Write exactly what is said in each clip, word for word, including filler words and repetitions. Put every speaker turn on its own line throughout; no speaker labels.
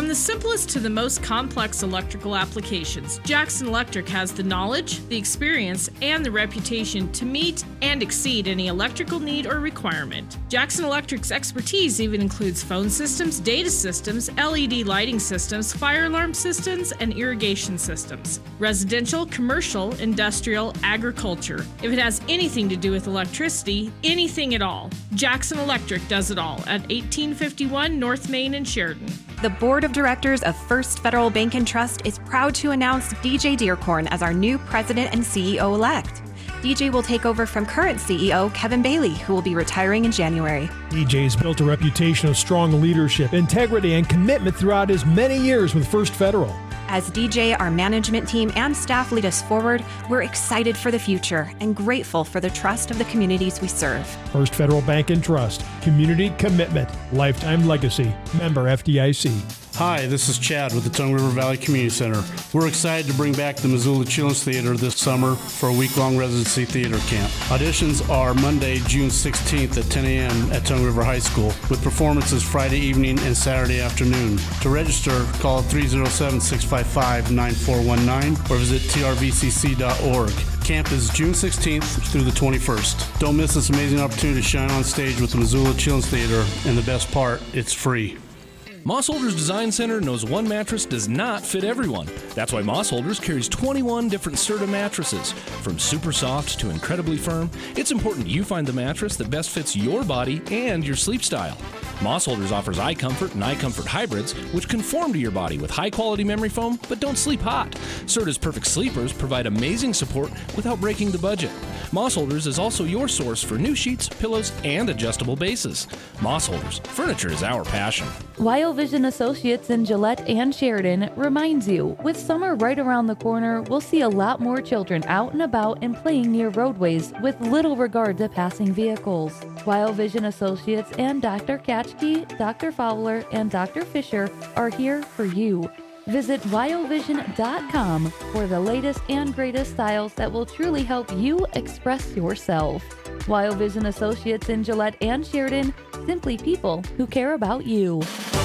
From the simplest to the most complex electrical applications, Jackson Electric has the knowledge, the experience, and the reputation to meet and exceed any electrical need or requirement. Jackson Electric's expertise even includes phone systems, data systems, L E D lighting systems, fire alarm systems, and irrigation systems. Residential, commercial, industrial, agriculture. If it has anything to do with electricity, anything at all, Jackson Electric does it all at eighteen fifty-one North Main in Sheridan.
The Board of Directors of First Federal Bank and Trust is proud to announce D J Dearcorn as our new president and C E O-elect. D J will take over from current C E O Kevin Bailey, who will be retiring in January.
D J's built a reputation of strong leadership, integrity, and commitment throughout his many years with First Federal.
As D J, our management team, and staff lead us forward, we're excited for the future and grateful for the trust of the communities we serve.
First Federal Bank and Trust. Community commitment. Lifetime legacy. Member F D I C.
Hi, this is Chad with the Tongue River Valley Community Center. We're excited to bring back the Missoula Children's Theater this summer for a week-long residency theater camp. Auditions are Monday, June sixteenth at ten a.m. at Tongue River High School, with performances Friday evening and Saturday afternoon. To register, call three oh seven, six five five, nine four one nine or visit t r v c c dot org. Camp is June sixteenth through the twenty-first. Don't miss this amazing opportunity to shine on stage with the Missoula Children's Theater, and the best part, it's free.
Moss Holders Design Center knows one mattress does not fit everyone. That's why Moss Holders carries twenty-one different Serta mattresses. From super soft to incredibly firm, it's important you find the mattress that best fits your body and your sleep style. Moss Holders offers iComfort and iComfort hybrids, which conform to your body with high-quality memory foam, but don't sleep hot. Serta's Perfect Sleepers provide amazing support without breaking the budget. Moss Holders is also your source for new sheets, pillows, and adjustable bases. Moss Holders, furniture is our passion.
Wild Vision Associates in Gillette and Sheridan reminds you, with summer right around the corner, we'll see a lot more children out and about and playing near roadways with little regard to passing vehicles. Wild Vision Associates and Doctor Katchke, Doctor Fowler, and Doctor Fisher are here for you. Visit wild vision dot com for the latest and greatest styles that will truly help you express yourself. Wild Vision Associates in Gillette and Sheridan, simply people who care about you.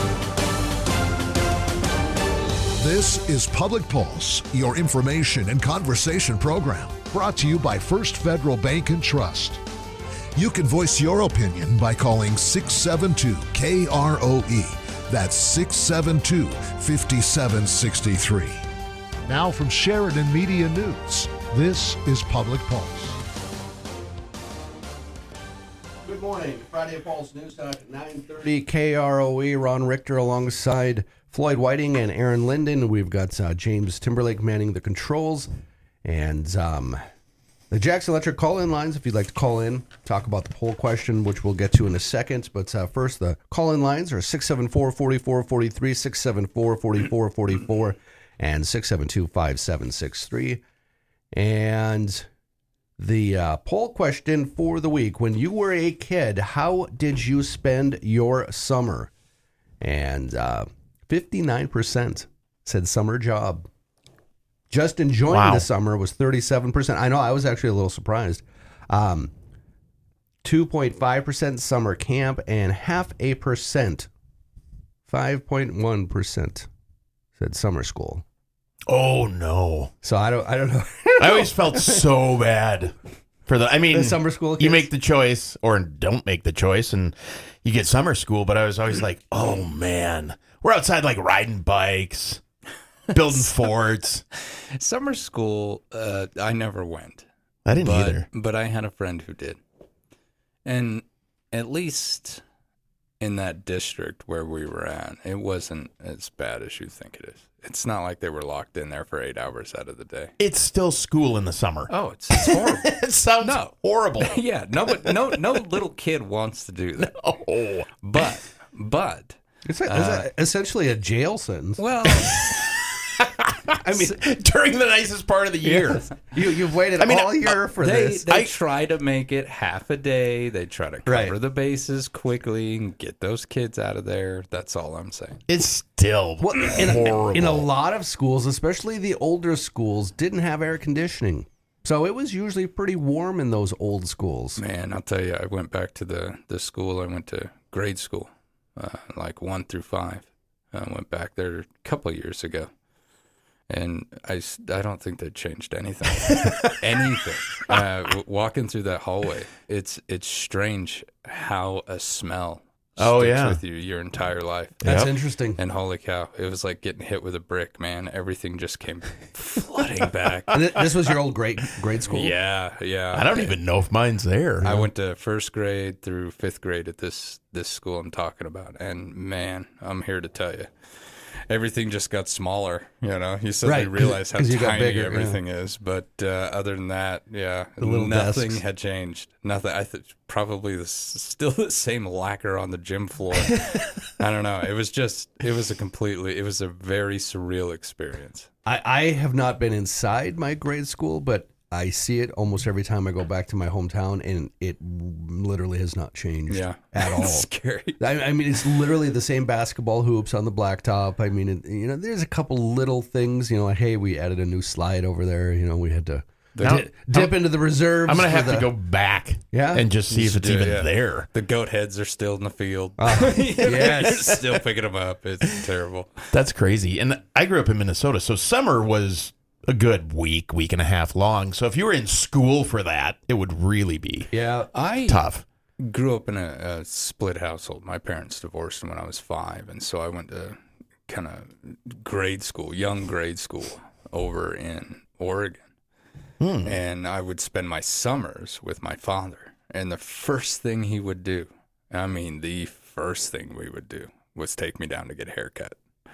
This is Public Pulse, your information and conversation program, brought to you by First Federal Bank and Trust. You can voice your opinion by calling six seven two K R O E. That's six seven two, five seven six three. Now from Sheridan Media News, this is Public Pulse.
Good morning. Friday Pulse News Talk at nine thirty K R O E. Ron Richter alongside Floyd Whiting and Aaron Linden. We've got uh, James Timberlake manning the controls. And um, the Jackson Electric call-in lines, if you'd like to call in, talk about the poll question, which we'll get to in a second. But uh, first, the call-in lines are six seven four, four four four three, six seven four, four four four four, and six seven two, five seven six three. And the uh, poll question for the week: when you were a kid, how did you spend your summer? And uh, fifty-nine percent said summer job. Just enjoying wow. the summer was thirty-seven percent. I know, I was actually a little surprised. Um, two point five percent summer camp, and half a percent, five point one percent said summer school.
Oh no.
So I don't I don't know.
I always felt so bad for the I mean
the summer school kids?
You make the choice or don't make the choice and you get summer school, but I was always like, "Oh man. We're outside like riding bikes, building forts."
Summer school, uh, I never went.
I didn't
but,
either.
But I had a friend who did. And at least in that district where we were at, it wasn't as bad as you think it is. It's not like they were locked in there for eight hours out of the day.
It's still school in the summer.
Oh, it's, it's horrible.
It sounds
no.
horrible.
Yeah, no, but no, no little kid wants to do that.
Oh,
but, but.
It's, a, it's uh, a, essentially a jail sentence.
Well,
I mean, during the nicest part of the year.
Yes. You, you've waited
I mean,
all year for
they,
this.
They
I,
try to make it half a day. They try to cover
right.
the bases quickly and get those kids out of there. That's all I'm saying.
It's still
well, in,
horrible.
In a lot of schools, especially the older schools, didn't have air conditioning. So it was usually pretty warm in those old schools.
Man, I'll tell you, I went back to the, the school. I went to grade school, uh, like one through five. I went back there a couple of years ago. And I, s- I don't think they changed anything. anything. Uh, w- walking through that hallway, it's it's strange how a smell
Oh,
sticks
yeah.
with you your entire life.
That's
Yep.
interesting.
And holy cow, it was like getting hit with a brick, man. Everything just came flooding back.
And th- this was your old grade grade school?
Yeah, yeah.
I don't even know if mine's there.
I went to first grade through fifth grade at this this school I'm talking about, and man, I'm here to tell you, everything just got smaller. You know, you suddenly
Right, 'cause-
realize how
'cause you got
tiny
bigger, yeah.
everything is. But uh, other than that, yeah,
The little
nothing
desks.
had changed. Nothing. I think probably the, s- still the same lacquer on the gym floor. I don't know. It was just. It was a completely. It was a very surreal experience.
I, I have not been inside my grade school, but I see it almost every time I go back to my hometown, and it literally has not changed
Yeah,
at all.
It's scary.
I, I mean, it's literally the same basketball hoops on the blacktop. I mean, it, you know, there's a couple little things, you know, like, hey, we added a new slide over there. You know, we had to
Now-
di- dip into the reserves.
I'm going to
for
have
the-
to go back
Yeah?
and just see if it's
Yeah,
even
yeah.
there.
The goat heads are still in the field.
yes.
You're still picking them up. It's terrible.
That's crazy. And I grew up in Minnesota, so summer was a good week, week and a half long. So if you were in school for that, it would really be
Yeah.
I
tough.
grew up in a, a split household. My parents divorced when I was five, and so I went to kind of grade school, young grade school, over in Oregon.
Hmm.
And I would spend my summers with my father. And the first thing he would do, I mean, the first thing we would do was take me down to get a haircut.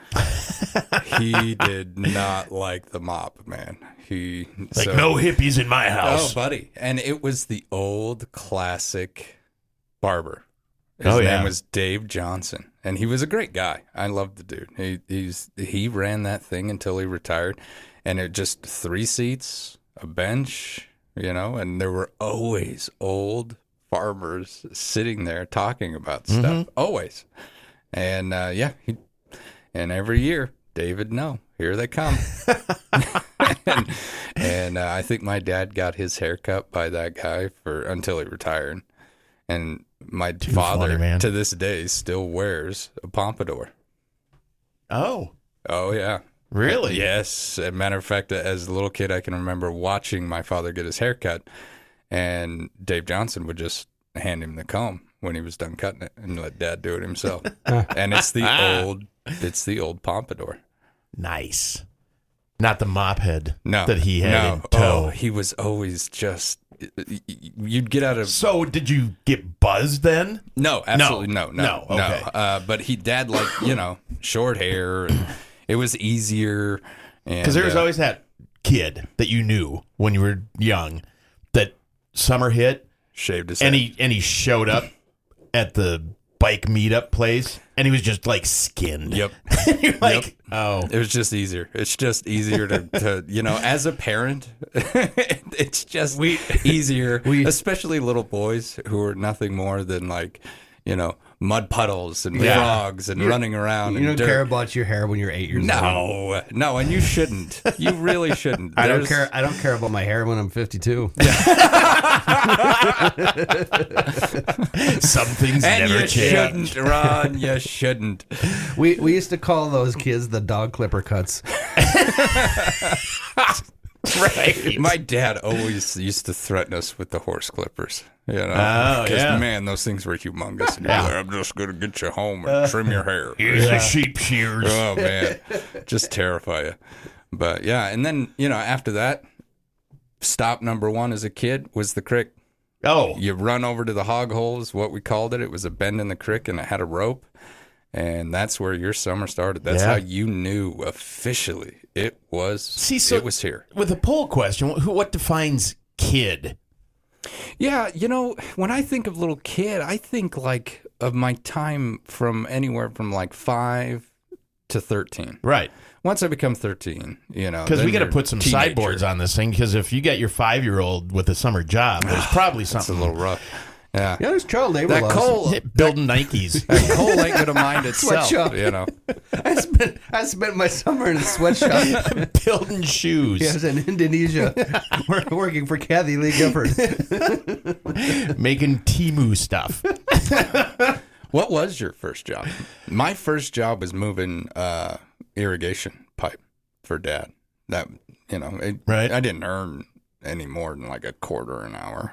He did not like the mop, man. He
Like,
so-
no hippies in my house.
Oh, buddy. And it was the old classic barber. His
Oh,
name
yeah.
was Dave Johnson. And he was a great guy. I loved the dude. He he's he ran that thing until he retired. And it just three seats, a bench, you know, and there were always old farmers sitting there talking about stuff. Always. And uh, yeah, he, and every year, David, no, here they come. and and uh, I think my dad got his hair cut by that guy for until he retired. And my
Too
father,
funny, man.
to this day, still wears a pompadour.
Oh,
Oh, yeah.
really?
Yes. As a matter of fact, as a little kid, I can remember watching my father get his hair cut, and Dave Johnson would just hand him the comb when he was done cutting it and let Dad do it himself. And it's the old, it's the old pompadour.
Nice. Not the mop head
No,
that he had
no.
in tow.
Oh, he was always just. You'd get out of
So did you get buzzed then?
no, absolutely no, no,
No,
no.
okay.
Uh, but he dad like you know short hair, and it was easier.
Because there was
uh,
always that kid that you knew when you were young that summer hit
shaved his
and
head.
he and he showed up at the bike meetup place and he was just like skinned.
Yep.
And you're like, oh,
It was just easier. It's just easier to, to you know, as a parent, it's just easier,
we-
especially little boys who are nothing more than like, you know, mud puddles and
Yeah.
frogs and running around
You
and
don't
dirt.
care about your hair when you're eight years old.
No, no, and you shouldn't. You really shouldn't.
I don't
There's-
care. I don't care about my hair when I'm fifty-two.
some things
And
never
you
change.
shouldn't, Ron. You shouldn't.
We we used to call those kids the dog clipper cuts.
Right.
My dad always used to threaten us with the horse clippers. You know,
Oh, yeah.
man, those things were humongous. And
Yeah.
he'd be like, I'm just gonna get you home and trim your hair.
Here's the sheep shears.
Oh man, just terrify you. But yeah, and then you know after that, stop number one as a kid was the creek.
Oh,
You run over to the hog holes, what we called it. It was a bend in the creek, and it had a rope, and that's where your summer started. That's
Yeah.
how you knew officially it was.
See, so
it was here.
with a poll question, wh- what defines kid?
Yeah, you know, when I think of little kid, I think like of my time from anywhere from like five to thirteen.
Right.
Once I become thirteen, you know,
Because
then
we got to
you're
put some
teenager.
sideboards on this thing. Because if you got your five year old with a summer job, there's probably
It's a
something
little rough. Yeah.
Yeah, there's child labor
That
laws.
coal,
building Nikes.
that coal ain't gonna mind itself.
Sweatshop.
You know.
I spent I spent my summer in a sweatshop.
building shoes.
Yes, in Indonesia, We're working for Kathy Lee Gifford.
Making Timu stuff.
What was your first job? My first job was moving uh, irrigation pipe for Dad. That, you know, it,
Right.
I didn't earn any more than like a quarter an hour,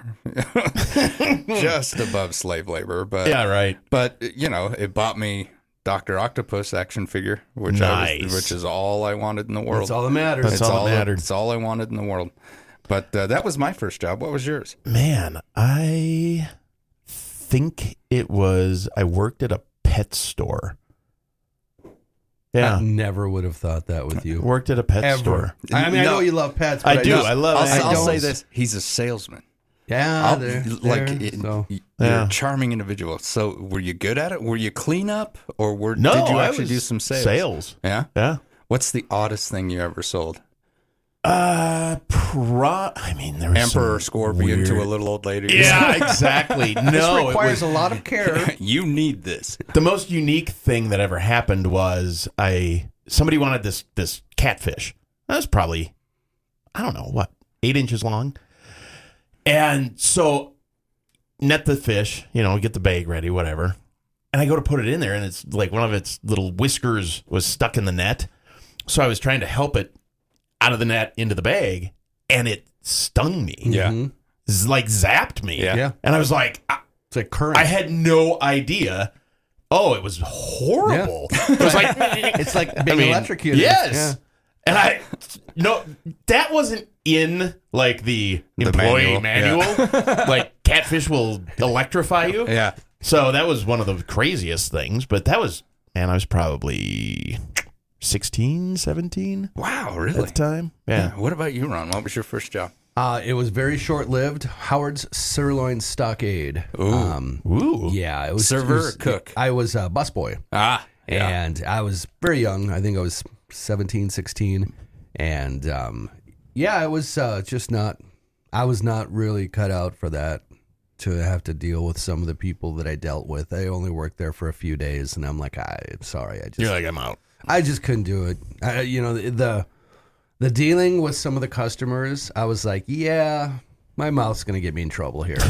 just above slave labor. But
Yeah, right.
But you know, it bought me Doctor Octopus action figure, which I
Nice.
was, which is all I wanted in the world.
That's all that matters.
That's
It's
all that mattered.
It's all I wanted in the world. But uh, that was my first job. What was yours?
Man, I think it was, I worked at a pet store. Yeah.
I never would have thought that with you.
Worked at a pet
Ever.
store.
I mean, I
No.
know you love pets.
I
But
do.
just-
I love
I'll,
I
I'll say
don't-
this: he's a salesman.
Yeah,
I'll-
there,
like
there,
it-
so.
you're
Yeah.
a charming individual. So, were you good at it? Were you clean up, or were
No,
did you
I
actually
was
do some sales?
Sales.
Yeah.
Yeah.
What's the oddest thing you ever sold?
Uh, pro. I mean, there was
Emperor
some
Scorpion
weird...
to a little old lady.
Yeah, exactly. No,
This
it
requires
was
a lot of care.
You need this.
the most unique thing that ever happened was I somebody wanted this this catfish. That was probably, I don't know what, eight inches long, and so net the fish. You know, get the bag ready, whatever. And I go to put it in there, and it's like one of its little whiskers was stuck in the net. So I was trying to help it out of the net into the bag, and it stung me.
Yeah.
Mhm.
Z- like zapped me.
Yeah.
Yeah.
And I was like, I,
It's like current.
I had no idea. Oh, it was horrible. It was like,
it's like being
I mean,
electrocuted.
Yes.
Yeah.
And I, no, that wasn't in like the,
The
employee
manual,
manual. Like catfish will electrify you.
Yeah.
So that was one of the craziest things. But that was, man, I was probably sixteen, seventeen
Wow.
at
Really?
the time. Yeah.
What about you, Ron? What was your first job?
Uh, it was very short-lived. Howard's Sirloin Stockade.
Ooh.
Um,
Ooh.
yeah, it was
Server
it was-
or cook?
I was a busboy,
Ah. Yeah.
and I was very young. I think I was seventeen, sixteen, and um, yeah, it was uh, just not. I was not really cut out for that. To have to deal with some of the people that I dealt with. I only worked there for a few days, and I'm like, I'm sorry, I just,
You're like, I'm out.
I just couldn't do it. I, you know, the, the the dealing with some of the customers, I was like, yeah, my mouth's gonna get me in trouble here.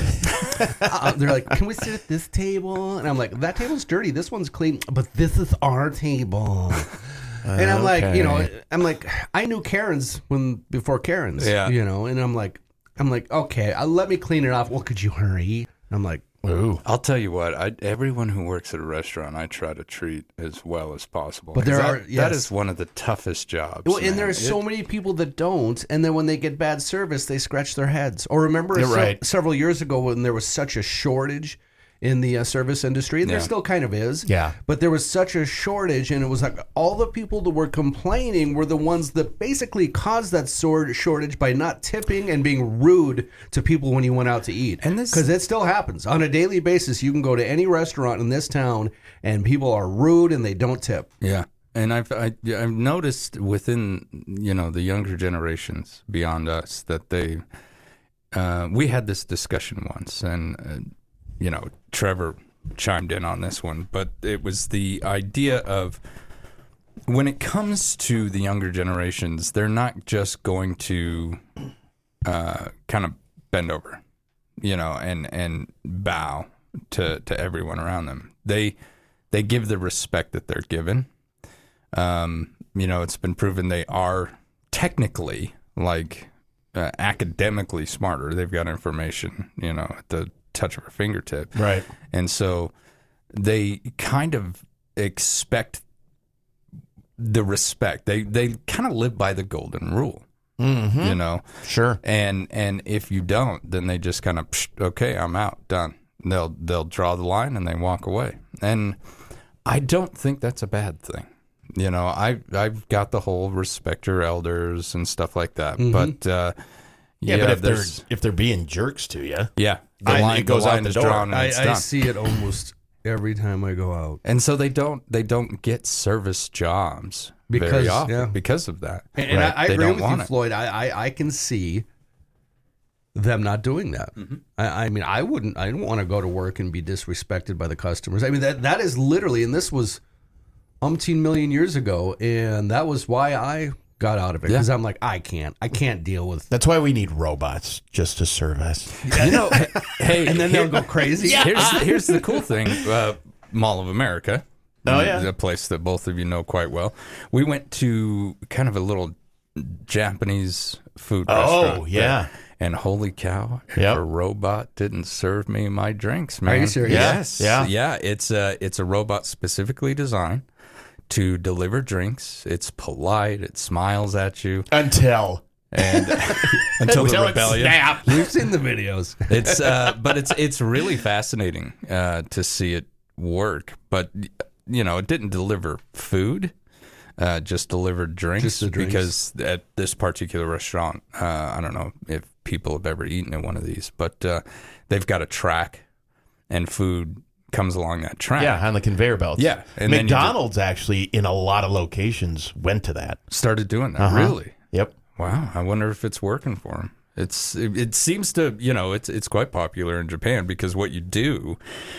uh, they're like, can we sit at this table? And I'm like, that table's dirty. This one's clean, but this is our table. And I'm like, you know,
Okay.
I'm like, I knew Karen's when before Karen's,
Yeah.
you know, and I'm like, I'm like, okay, uh, let me clean it off. Well, could you hurry? I'm like,
Ooh.
I'll tell you what. I, everyone who works at a restaurant, I try to treat as well as possible.
But there
'Cause
are-
that,
yes.
that is one of the toughest jobs.
well, and
man.
there are so
It-
many people that don't, and then when they get bad service, they scratch their heads. Or remember
You're
se-
right.
several years ago when there was such a shortage in the uh, service industry, and there
Yeah.
still kind of is.
Yeah.
But there was such a shortage, and it was like all the people that were complaining were the ones that basically caused that sort shortage by not tipping and being rude to people when you went out to eat.
And this-
because it still happens on a daily basis. You can go to any restaurant in this town, and people are rude and they don't tip.
Yeah, and I've I, I've noticed within you know the younger generations beyond us that they uh, we had this discussion once, and uh, you know Trevor chimed in on this one, but it was the idea of when it comes to the younger generations, they're not just going to uh, kind of bend over, you know, and and bow to to everyone around them. They they give the respect that they're given. Um, you know, it's been proven they are technically, like, uh, academically smarter. They've got information, you know, at the touch of a fingertip.
Right.
And so they kind of expect the respect. They they kind of live by the golden rule,
Mm-hmm.
you know.
Sure.
And and if you don't, then they just kind of okay, I'm out, done. They'll they'll draw the line and they walk away. And I don't think that's a bad thing. You know, I I've got the whole respect your elders and stuff like that.
Mhm.
But uh,
Yeah,
yeah,
but if they're
there's
if they're being jerks to you,
yeah, the
I-
line
it goes
the
out
line
the
is
door.
drawn and
I,
it's
I
done.
see it almost every time I go out.
And so they don't they don't get service jobs
Because-
very often
yeah.
because of that.
And, and
Right.
I, I
They
agree
don't
with
want
you,
it.
Floyd. I, I, I can see them not doing that.
Mm-hmm.
I, I mean, I wouldn't. I don't want to go to work and be disrespected by the customers. I mean, that that is literally, and this was umpteen million years ago, and that was why I got out of it, because
Yeah.
I'm like, I can't, I can't deal with.
that's why we need robots just to serve us.
You know, hey,
And then
here-
they'll go crazy.
Here's here's the cool thing. Uh, Mall of America.
Oh, yeah.
A place that both of you know quite well. We went to kind of a little Japanese food
Oh,
restaurant.
yeah.
there. And holy cow, if
Yep.
a robot didn't serve me my drinks, man.
Are you serious?
Yes.
Yeah.
Yeah. It's a, it's a robot specifically designed to deliver drinks. It's polite. It smiles at you.
Until.
And until the
Until it
rebellion.
snapped.
We've seen the videos.
It's uh, but it's it's really fascinating uh, to see it work. But you know, it didn't deliver food; uh, just delivered drinks.
Just the drinks.
Because at this particular restaurant, uh, I don't know if people have ever eaten at one of these, but uh, they've got a track, and food comes along that track.
Yeah, on the conveyor belts.
Yeah, and then you
McDonald's actually, in a lot of locations, went to that.
started doing that.
Uh-huh.
Really?
Yep.
Wow, I wonder if it's working for them. It's it, it seems to, you know, it's it's quite popular in Japan because what you do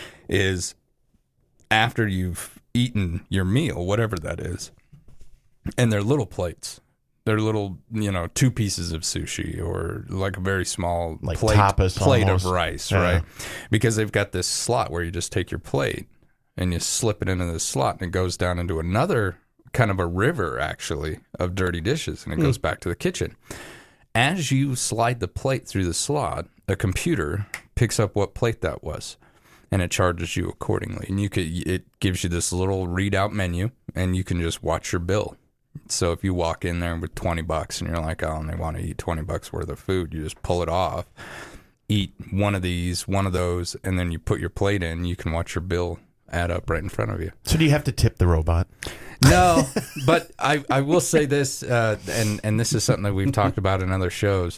is after you've eaten your meal, whatever that is, and they're little plates. They're little, you know, two pieces of sushi or like a very small
Like
plate,
tapas
plate
almost.
of rice,
Yeah.
right? Because they've got this slot where you just take your plate and you slip it into this slot and it goes down into another kind of a river, actually, of dirty dishes, and it goes back to the kitchen. As you slide the plate through the slot, a computer picks up what plate that was, and it charges you accordingly. And you could, it gives you this little readout menu, and you can just watch your bill. So if you walk in there with twenty bucks, and you're like, oh, and they want to eat twenty bucks worth of food, you just pull it off, eat one of these, one of those, and then you put your plate in. You can watch your bill add up right in front of you.
So do you have to tip the robot?
No, but I, I will say this, uh, and, and this is something that we've talked about in other shows.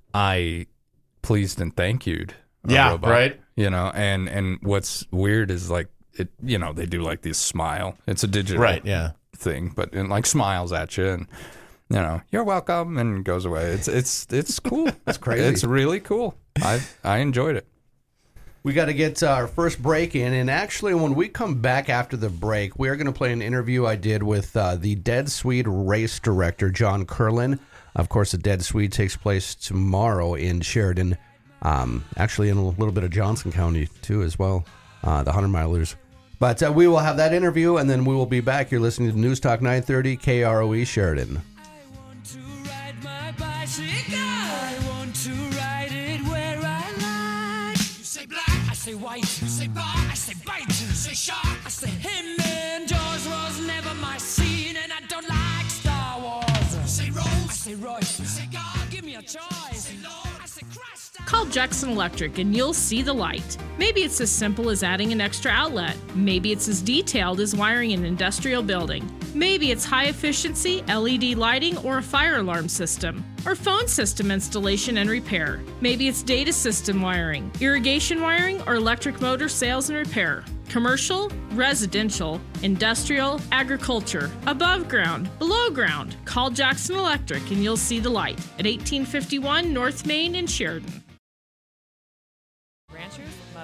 I pleased and thank you'd a
Yeah,
robot,
right.
You know, and, and what's weird is like, it, you know, they do like this smile. It's a digital
Right, yeah.
thing, but it like smiles at you and, you know, you're welcome, and goes away. It's it's it's cool.
It's crazy.
It's really cool. I I enjoyed it.
We got to get our first break in, and actually, when we come back after the break, we are going to play an interview I did with uh, the Dead Swede race director, John Curlin. Of course, the Dead Swede takes place tomorrow in Sheridan, um, actually in a little bit of Johnson County, too, as well, uh, the hundred milers. But uh, we will have that interview, and then we will be back. You're listening to News Talk nine thirty K R O E Sheridan.
I want to ride my bicycle. I want to ride it where I like. You say black, I say white. You say bar, I say bite. You say shark, I say him. And Jaws was never my scene, and I don't like Star Wars. You say Rose, I say Royce. You say God, give me a choice. Say Lord, I say Christ.
Call Jackson Electric and you'll see the light. Maybe it's as simple as adding an extra outlet. Maybe it's as detailed as wiring an industrial building. Maybe it's high efficiency L E D lighting or a fire alarm system, or phone system installation and repair. Maybe it's data system wiring, irrigation wiring, or electric motor sales and repair. Commercial, residential, industrial, agriculture, above ground, below ground. Call Jackson Electric and you'll see the light at eighteen fifty-one North Main in Sheridan.
Ranchers, mothers,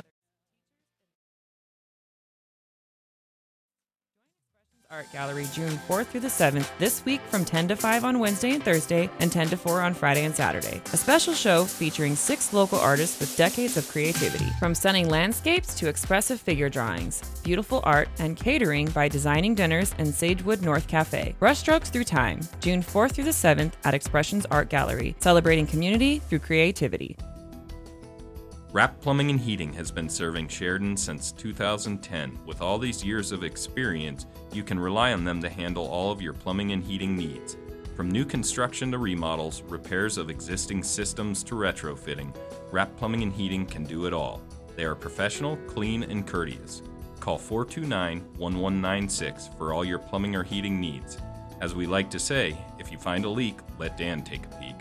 Art Gallery June fourth through the seventh this week from ten to five on Wednesday and Thursday and ten to four on Friday and Saturday. A special show featuring six local artists with decades of creativity. From stunning landscapes to expressive figure drawings, beautiful art, and catering by Designing Dinners and Sagewood North Cafe. Brushstrokes through time, June fourth through the seventh at Expressions Art Gallery, celebrating community through creativity.
Rapp Plumbing and Heating has been serving Sheridan since two thousand ten. With all these years of experience, you can rely on them to handle all of your plumbing and heating needs. From new construction to remodels, repairs of existing systems to retrofitting, Rapp Plumbing and Heating can do it all. They are professional, clean, and courteous. Call four two nine, one one nine six for all your plumbing or heating needs. As we like to say, if you find a leak, let Dan take a peek.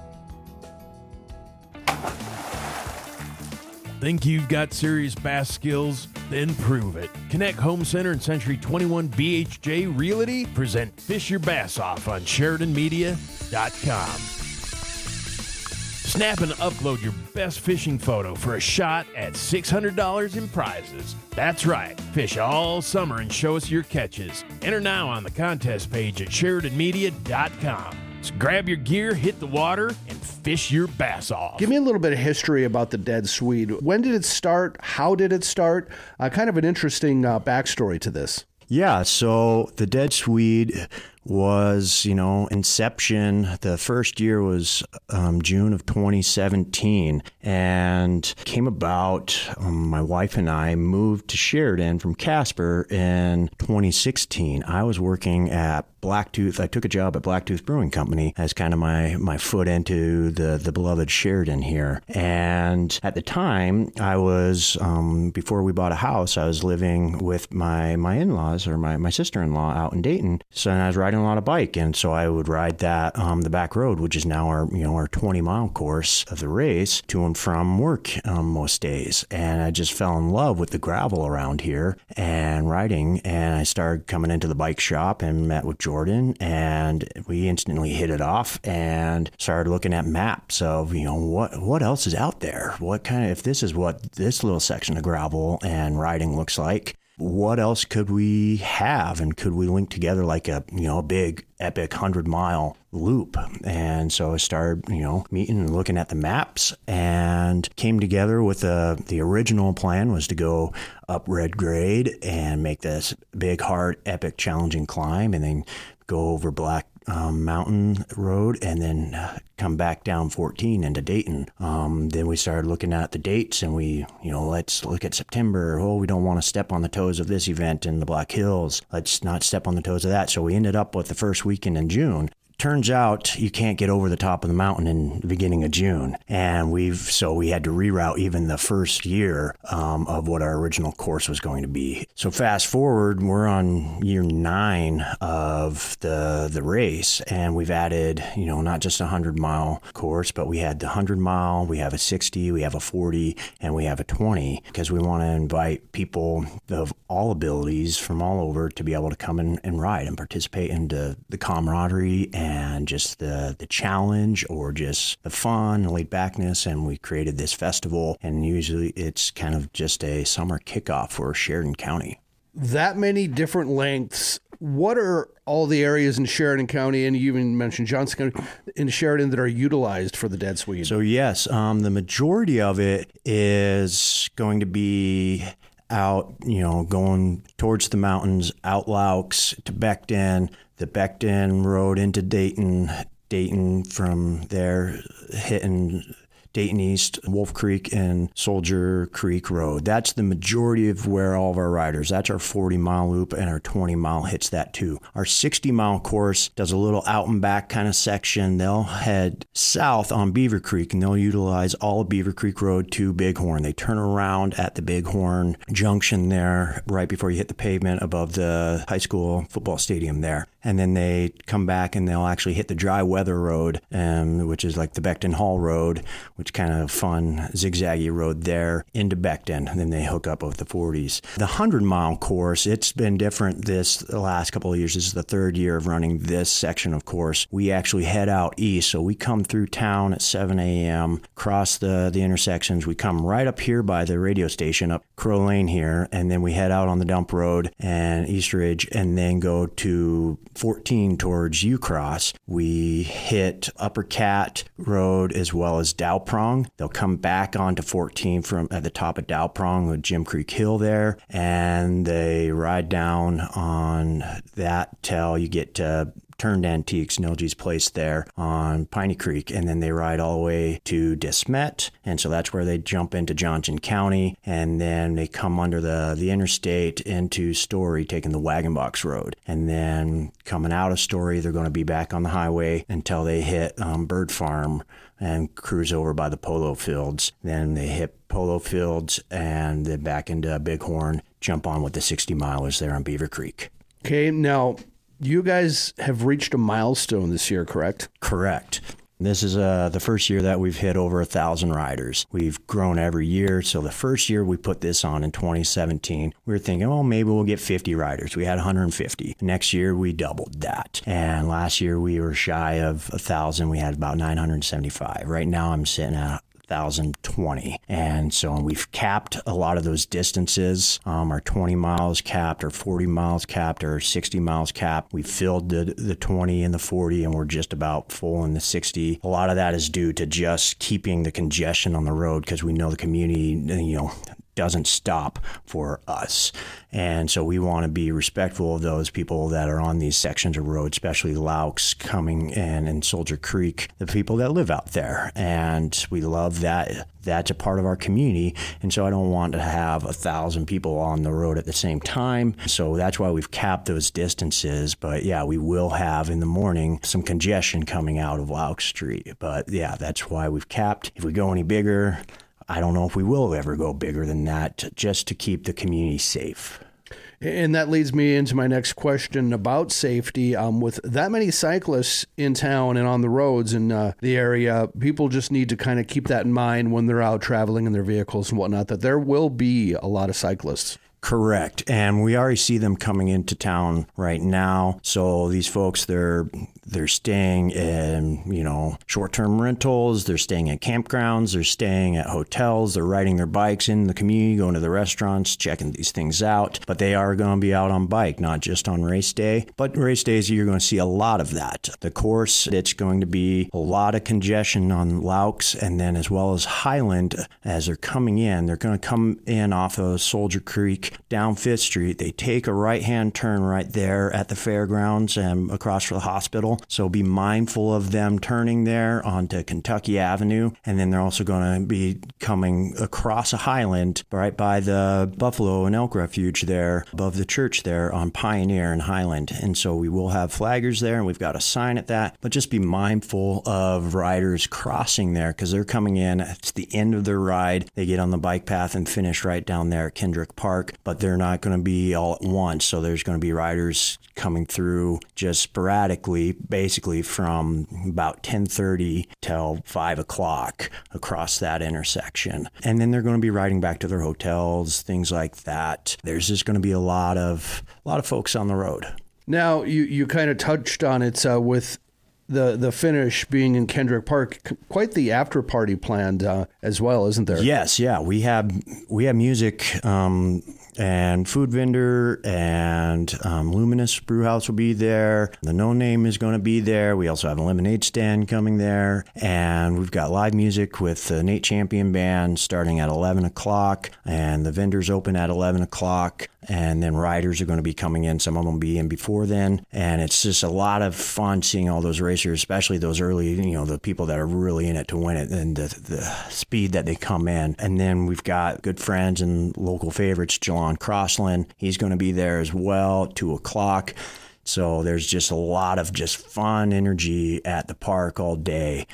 Think you've got serious bass skills? Then prove it. Connect Home Center and Century twenty-one B H J Realty present Fish Your Bass Off on Sheridan Media dot com. Snap and upload your best fishing photo for a shot at six hundred dollars in prizes. That's right. Fish all summer and show us your catches. Enter now on the contest page at Sheridan Media dot com. So grab your gear, hit the water, and fish your bass off.
Give me a little bit of history about the Dead Swede. When did it start? How did it start? Uh, kind of an interesting uh, backstory to this.
Yeah, so the Dead Swede was, you know, inception. The first year was um, June of twenty seventeen, and came about, um, my wife and I moved to Sheridan from Casper in twenty sixteen. I was working at Blacktooth. I took a job at Blacktooth Brewing Company as kind of my, my foot into the, the beloved Sheridan here. And at the time, I was, um, before we bought a house, I was living with my, my in-laws, or my, my sister-in-law out in Dayton. So I was riding a lot of bike, and so I would ride that, um, the back road, which is now our, you know, our twenty mile course of the race to and from work um, most days. And I just fell in love with the gravel around here and riding. And I started coming into the bike shop and met with Jordan, and we instantly hit it off and started looking at maps of, you know, what, what else is out there? What kind of, if this is what this little section of gravel and riding looks like, what else could we have, and could we link together like a, you know, a big epic hundred mile loop? And so I started, you know, meeting and looking at the maps, and came together with a, the original plan was to go up Red Grade and make this big, hard, epic, challenging climb, and then go over Black Um, Mountain Road, and then uh, come back down fourteen into Dayton. Um, then we started looking at the dates, and we, you know, let's look at September. Oh, we don't want to step on the toes of this event in the Black Hills. Let's not step on the toes of that. So we ended up with the first weekend in June. Turns out you can't get over the top of the mountain in the beginning of June. And we've, so we had to reroute even the first year um, of what our original course was going to be. So fast forward, we're on year nine of the the race, and we've added, you know, not just a hundred mile course, but we had the hundred mile, we have a sixty, we have a forty, and we have a twenty, because we want to invite people of all abilities from all over to be able to come in and ride and participate in the, the camaraderie and and just the, the challenge, or just the fun, laid backness. And we created this festival, and usually it's kind of just a summer kickoff for Sheridan County.
That many different lengths. What are all the areas in Sheridan County, and you even mentioned Johnson County, in Sheridan, that are utilized for the Dead Swede?
So yes, um, the majority of it is going to be out, you know, going towards the mountains, out Laux to Becton, the Becton Road into Dayton, Dayton from there, hitting Dayton East, Wolf Creek, and Soldier Creek Road. That's the majority of where all of our riders, that's our forty mile loop, and our twenty mile hits that too. Our sixty mile course does a little out and back kind of section. They'll head south on Beaver Creek, and they'll utilize all of Beaver Creek Road to Bighorn. They turn around at the Bighorn Junction there, right before you hit the pavement above the high school football stadium there. And then they come back and they'll actually hit the Dry Weather Road, um, which is like the Becton Hall Road, which kind of fun zigzaggy road there into Becton. And then they hook up with the forties. The hundred mile course, it's been different this the last couple of years. This is the third year of running this section of course. We actually head out east. So we come through town at seven a.m., cross the, the intersections. We come right up here by the radio station up Crow Lane here. And then we head out on the dump road and East Ridge, and then go to fourteen towards U-Cross. We hit Upper Cat Road as well as Dowprong. They'll come back onto fourteen from at the top of Dowprong with Jim Creek Hill there, and they ride down on that till you get to Turned Antiques, Nilgee's place there on Piney Creek, and then they ride all the way to DeSmet, and so that's where they jump into Johnson County, and then they come under the, the interstate into Story, taking the Wagon Box Road, and then coming out of Story, they're going to be back on the highway until they hit um, Bird Farm and cruise over by the Polo Fields. Then they hit Polo Fields and then back into Bighorn, jump on with the sixty milers there on Beaver Creek.
Okay, now you guys have reached a milestone this year, correct?
Correct. This is uh, the first year that we've hit over a thousand riders. We've grown every year. So the first year we put this on in twenty seventeen, we were thinking, oh, maybe we'll get fifty riders. We had one hundred fifty. Next year we doubled that. And last year we were shy of a thousand. We had about nine hundred seventy-five. Right now I'm sitting at one thousand twenty. And so we've capped a lot of those distances. Um, our twenty miles capped, our forty miles capped, our sixty miles capped. We filled the, the twenty and the forty, and we're just about full in the sixty. A lot of that is due to just keeping the congestion on the road because we know the community, you know, doesn't stop for us. And so we want to be respectful of those people that are on these sections of road, especially Laux coming in and Soldier Creek, the people that live out there. And we love that. That's a part of our community. And so I don't want to have a thousand people on the road at the same time. So that's why we've capped those distances. But yeah, we will have in the morning some congestion coming out of Laux Street. But yeah, that's why we've capped. If we go any bigger, I don't know if we will ever go bigger than that, just to keep the community safe.
And that leads me into my next question about safety. Um, with that many cyclists in town and on the roads in uh, the area, people just need to kind of keep that in mind when they're out traveling in their vehicles and whatnot, that there will be a lot of cyclists.
Correct. And we already see them coming into town right now. So these folks, they're they're staying in, you know, short-term rentals. They're staying at campgrounds. They're staying at hotels. They're riding their bikes in the community, going to the restaurants, checking these things out. But they are going to be out on bike, not just on race day. But race days, you're going to see a lot of that. The course, it's going to be a lot of congestion on Laux, and then as well as Highland, as they're coming in, they're going to come in off of Soldier Creek down Fifth Street. They take a right-hand turn right there at the fairgrounds and across from the hospital. So be mindful of them turning there onto Kentucky Avenue. And then they're also going to be coming across a Highland right by the Buffalo and Elk Refuge there above the church there on Pioneer and Highland. And so we will have flaggers there, and we've got a sign at that. But just be mindful of riders crossing there because they're coming in. It's the end of their ride. They get on the bike path and finish right down there at Kendrick Park. But they're not going to be all at once. So there's going to be riders coming through just sporadically, basically from about ten thirty till five o'clock across that intersection. And then they're going to be riding back to their hotels, things like that. There's just going to be a lot of a lot of folks on the road.
Now, you, you kind of touched on it uh, with the the finish being in Kendrick Park. Quite the after party planned uh, as well, isn't there?
Yes, yeah. We have we have music um, and food vendor, and um, Luminous Brewhouse will be there. The No Name is going to be there. We also have a lemonade stand coming there, and we've got live music with the Nate Champion Band starting at eleven o'clock, and the vendors open at eleven o'clock. And then riders are going to be coming in. Some of them will be in before then. And it's just a lot of fun seeing all those racers, especially those early, you know, the people that are really in it to win it and the, the speed that they come in. And then we've got good friends and local favorites, Jalon Crossland. He's going to be there as well, two o'clock. So there's just a lot of just fun energy at the park all day,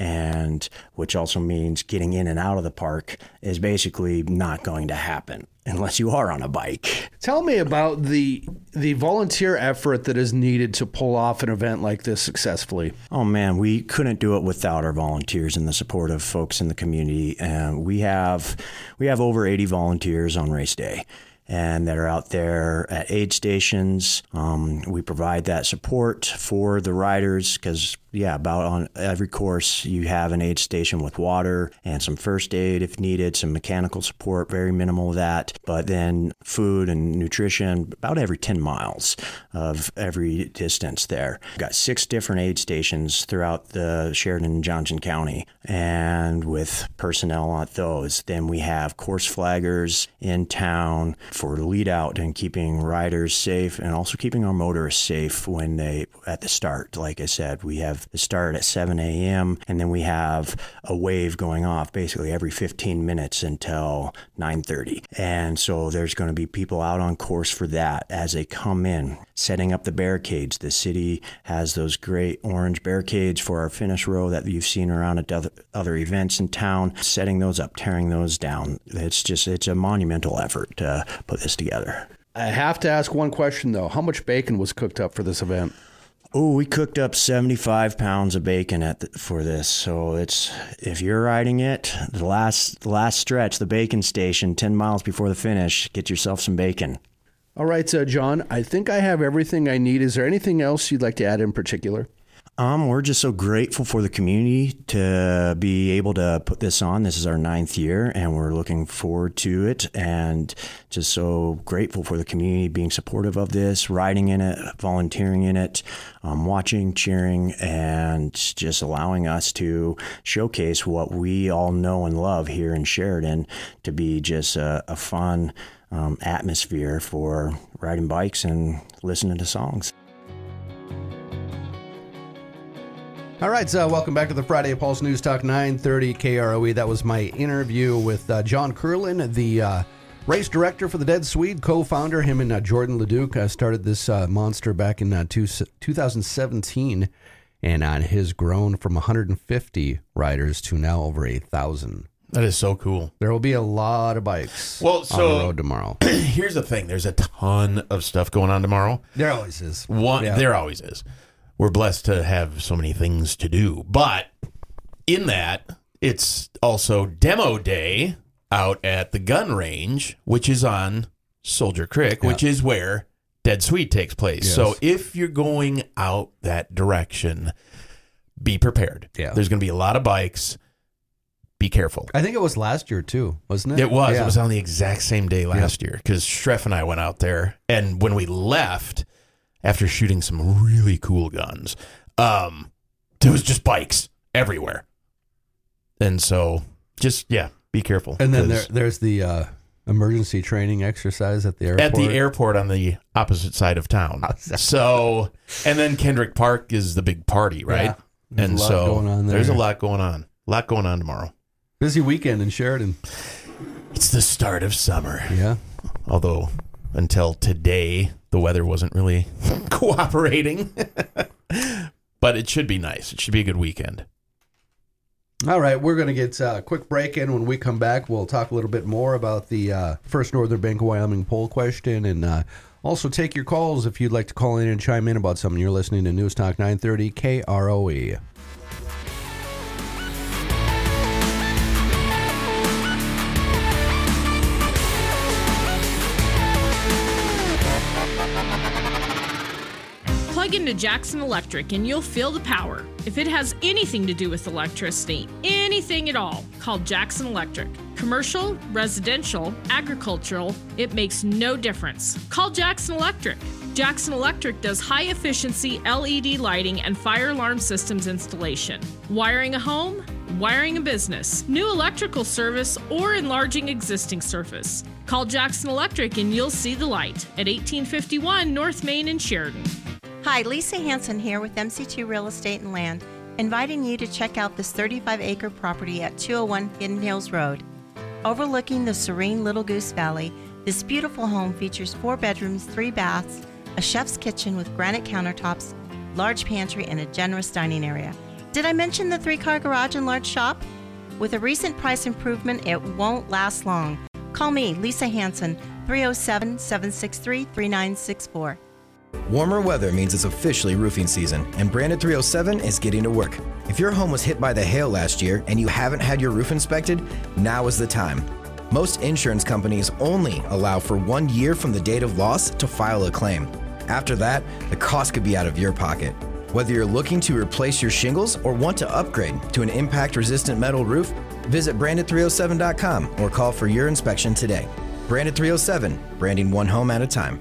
and which also means getting in and out of the park is basically not going to happen unless you are on a bike.
Tell me about the the volunteer effort that is needed to pull off an event like this successfully.
Oh man, we couldn't do it without our volunteers and the support of folks in the community. And we have we have over eighty volunteers on race day, and that are out there at aid stations. Um, we provide that support for the riders because, yeah, about on every course you have an aid station with water and some first aid if needed, some mechanical support, very minimal of that, but then food and nutrition about every ten miles of every distance there. We've got six different aid stations throughout the Sheridan and Johnson County, and with personnel at those. Then we have course flaggers in town for lead out and keeping riders safe, and also keeping our motorists safe when they at the start. Like I said, we have the start at seven a.m. and then we have a wave going off basically every fifteen minutes until nine thirty. And so there's going to be people out on course for that as they come in, setting up the barricades. The city has those great orange barricades for our finish row that you've seen around at other, other events in town, setting those up, tearing those down. It's just, it's a monumental effort to put this together.
I have to ask one question, though. How much bacon was cooked up for this event?
Oh, we cooked up seventy-five pounds of bacon at the, for this. So it's, if you're riding it, the last the last stretch, the bacon station, ten miles before the finish, get yourself some bacon.
All right, uh, John, I think I have everything I need. Is there anything else you'd like to add in particular?
Um, we're just so grateful for the community to be able to put this on. This is our ninth year, and we're looking forward to it. And just so grateful for the community being supportive of this, riding in it, volunteering in it, um, watching, cheering, and just allowing us to showcase what we all know and love here in Sheridan to be just a, a fun um, atmosphere for riding bikes and listening to songs.
All right, so welcome back to the Friday Pulse News Talk nine thirty K R O E. That was my interview with uh, John Curlin, the uh, race director for the Dead Swede, co-founder. Him and uh, Jordan LeDuc uh, started this uh, monster back in uh, two, two thousand seventeen, and uh, has grown from one hundred fifty riders to now over a thousand.
That is so cool.
There will be a lot of bikes
well, so,
on the road tomorrow.
Here's the thing. There's a ton of stuff going on tomorrow.
There always is.
One,
yeah.
There always is. We're blessed to have so many things to do. But in that, it's also demo day out at the gun range, which is on Soldier Creek, yeah. which is where Dead Swede takes place.
Yes.
So if you're going out that direction, be prepared.
Yeah.
There's going to be a lot of bikes. Be careful.
I think it was last year, too, wasn't it?
It was.
Yeah.
It was on the exact same day last yeah. year because Streff and I went out there. And when we left, after shooting some really cool guns, um, there was just bikes everywhere. And so just, yeah, be careful.
And then there, there's the uh, emergency training exercise at the airport.
At the airport on the opposite side of town. So, and then Kendrick Park is the big party, right?
Yeah, there's
and
a lot
so
going on there.
There's a lot going on. A lot going on tomorrow.
Busy weekend in Sheridan.
It's the start of summer.
Yeah.
Although until today, the weather wasn't really cooperating. But it should be nice. It should be a good weekend.
All right, we're going to get a quick break in. When we come back, we'll talk a little bit more about the uh, First Northern Bank of Wyoming poll question, and uh, also take your calls if you'd like to call in and chime in about something. You're listening to News Talk nine thirty K R O E.
Plug into Jackson Electric and you'll feel the power. If it has anything to do with electricity, anything at all, call Jackson Electric. Commercial, residential, agricultural, it makes no difference. Call Jackson Electric. Jackson Electric does high-efficiency L E D lighting and fire alarm systems installation. Wiring a home, wiring a business, new electrical service, or enlarging existing surface. Call Jackson Electric and you'll see the light at eighteen fifty-one North Main in Sheridan.
Hi, Lisa Hanson here with M C two Real Estate and Land, inviting you to check out this thirty-five acre property at two oh one Hidden Hills Road. Overlooking the serene Little Goose Valley, this beautiful home features four bedrooms, three baths, a chef's kitchen with granite countertops, large pantry, and a generous dining area. Did I mention the three-car garage and large shop? With a recent price improvement, it won't last long. Call me, Lisa Hanson, three oh seven, seven six three, three nine six four.
Warmer weather means it's officially roofing season, and Branded three oh seven is getting to work. If your home was hit by the hail last year and you haven't had your roof inspected, now is the time. Most insurance companies only allow for one year from the date of loss to file a claim. After that, the cost could be out of your pocket. Whether you're looking to replace your shingles or want to upgrade to an impact-resistant metal roof, visit branded three oh seven dot com or call for your inspection today. Branded three oh seven, branding one home at a time.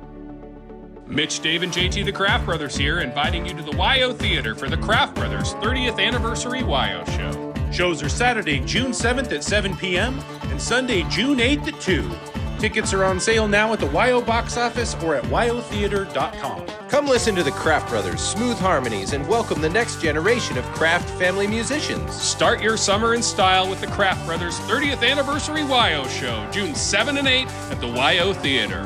Mitch, Dave, and J T the Kraft Brothers here, inviting you to the Y O Theater for the Kraft Brothers thirtieth Anniversary Y O Show.
Shows are Saturday, June seventh at seven p.m. and Sunday, June eighth at two. Tickets are on sale now at the Y O box office or at y o theater dot com.
Come listen to the Kraft Brothers' smooth harmonies and welcome the next generation of Kraft family musicians.
Start your summer in style with the Kraft Brothers thirtieth Anniversary Y O Show, June seventh and eighth at the Y O Theater.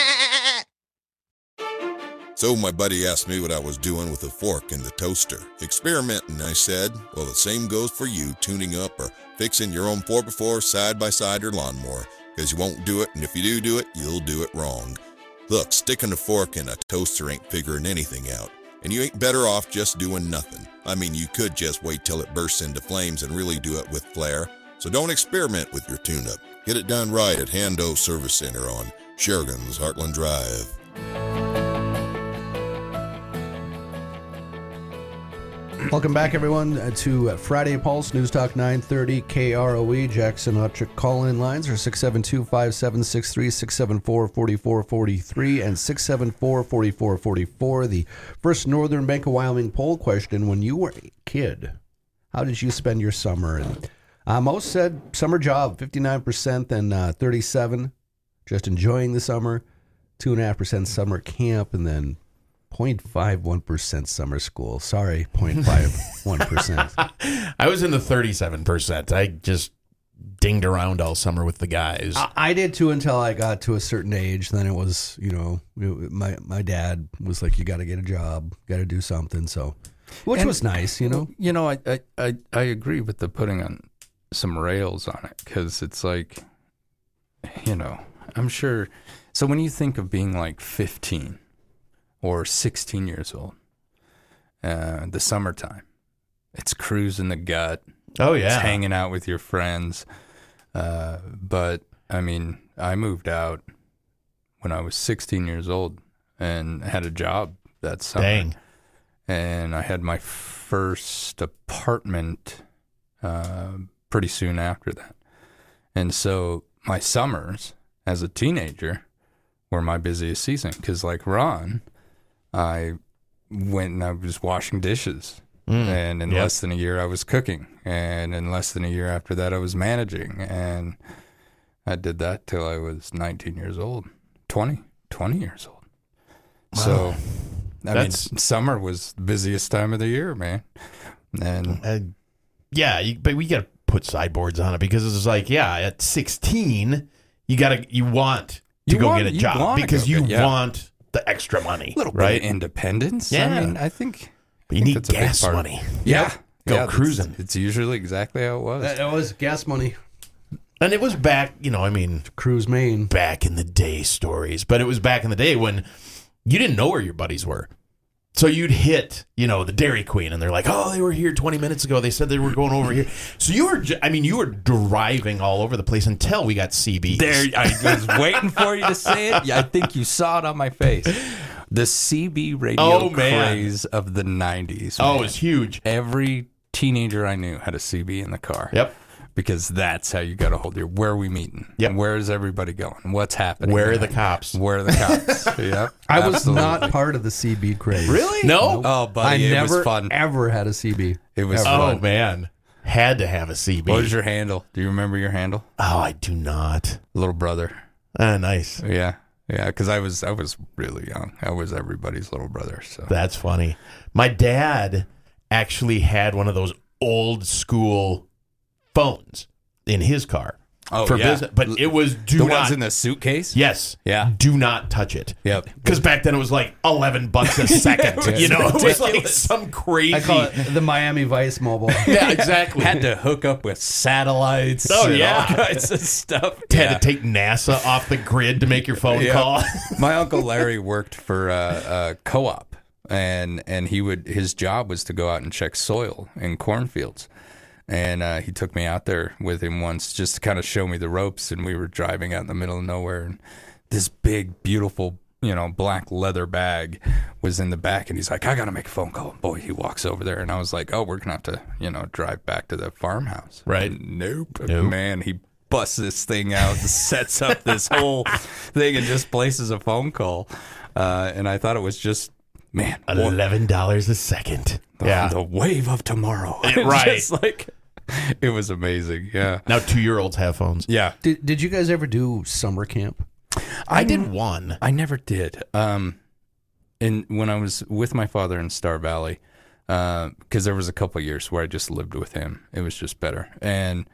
So my buddy asked me what I was doing with the fork and the toaster. Experimenting, I said. Well, the same goes for you tuning up or fixing your own four by four, side-by-side, or lawnmower. Because you won't do it, and if you do do it, you'll do it wrong. Look, sticking a fork in a toaster ain't figuring anything out. And you ain't better off just doing nothing. I mean, you could just wait till it bursts into flames and really do it with flair. So don't experiment with your tune-up. Get it done right at Hando Service Center on Sheridan's Heartland Drive.
Welcome back, everyone, uh, to Friday Pulse, News Talk nine thirty K R O E. Jackson Electric call-in lines are six seven two, five seven six three, six seven four, four four four three and six seven four, four four four four. The first Northern Bank of Wyoming poll question: when you were a kid, how did you spend your summer? And uh, most said summer job, fifty-nine percent, and uh, thirty-seven just enjoying the summer, two point five percent summer camp, and then zero point five one percent summer school. Sorry, zero point five one percent.
I was in the thirty-seven percent. I just dinged around all summer with the guys.
I, I did too until I got to a certain age. Then it was, you know, my my dad was like, you got to get a job, got to do something. So, which
And,
was nice, you know.
You know, I, I, I, I agree with the putting on some rails on it, because it's like, you know, I'm sure. So when you think of being like fifteen or sixteen years old, uh, the summertime, it's cruising the gut.
Oh, yeah.
It's hanging out with your friends. Uh, but, I mean, I moved out when I was sixteen years old and had a job that summer.
Dang.
And I had my first apartment uh, pretty soon after that. And so my summers as a teenager were my busiest season, because like Ron, I went and I was washing dishes.
Mm,
and in
yep.
less than a year, I was cooking. And in less than a year after that, I was managing. And I did that till I was nineteen years old, twenty, twenty years old.
Wow.
So, I
That's-
mean, summer was the busiest time of the year, man. And
Uh, yeah, you, but we got to put sideboards on it, because it's like, yeah, at sixteen, you got to, you want to
You
go
want-
get a
you
job
wanna
because
go
you
get- yeah.
want the extra money,
little bit
right?
of independence.
Yeah.
I mean, I think
But you
I think
need
that's a big
gas
part.
money.
Yeah.
Yep. Go
Yeah, that's-
cruising.
It's usually exactly how it was.
It was gas money.
And it was back, you know, I mean,
Cruise Maine.
back in the day stories, but it was back in the day when you didn't know where your buddies were. So you'd hit, you know, the Dairy Queen, and they're like, oh, they were here twenty minutes ago. They said they were going over here. So you were, ju- I mean, you were driving all over the place until we got C Bs.
There, I was waiting for you to say it. Yeah, I think you saw it on my face. The C B radio
Oh, man.
craze of the nineties.
Oh,
man.
it was huge.
Every teenager I knew had a C B in the car.
Yep.
Because that's how you got a hold of your, where are we meeting?
Yep.
Where is everybody going? What's happening?
Where are
tonight?
the cops?
Where are the cops? Yep.
I was
absolutely.
not part of the C B craze.
Really? No?
Oh, buddy,
I
it
never
was fun.
ever had a C B.
It was
Ever.
fun.
Oh, man. Had to have a C B.
What was your handle? Do you remember your handle?
Oh, I do not.
Little brother.
Ah, nice.
Yeah. Yeah, because I was I was really young. I was everybody's little brother. So
That's funny. My dad actually had one of those old school phones in his car
Oh,
for
yeah.
business, but it was do
the
not.
ones in the suitcase.
Yes.
Yeah.
Do not touch it.
Yep.
Because back then it was like eleven bucks a second.
It was
you know, it was like
ridiculous.
some crazy.
I call it the Miami Vice Mobile.
Yeah, exactly.
Had to hook up with satellites.
Oh,
and
yeah.
all kinds of stuff.
Had
Yeah.
to take NASA off the grid to make your phone
Yeah.
call.
My uncle Larry worked for a, a co-op, and and he would his job was to go out and check soil in cornfields. And uh, he took me out there with him once just to kind of show me the ropes. And we were driving out in the middle of nowhere. And this big, beautiful, you know, black leather bag was in the back. And he's like, I got to make a phone call. Boy, he walks over there. And I was like, oh, we're going to have to, you know, drive back to the farmhouse.
Right.
And nope.
Nope.
Man, he busts this thing out, sets up this whole thing, and just places a phone call. Uh, and I thought it was just, man,
eleven dollars a second.
the,
Yeah.
the wave of tomorrow.
Right.
Just like, it was amazing. Yeah.
Now two-year-olds have phones.
Yeah.
Did, did you guys ever do summer camp?
I did one.
I never did. Um, and when I was with my father in Star Valley, because uh, there was a couple of years where I just lived with him. It was just better. And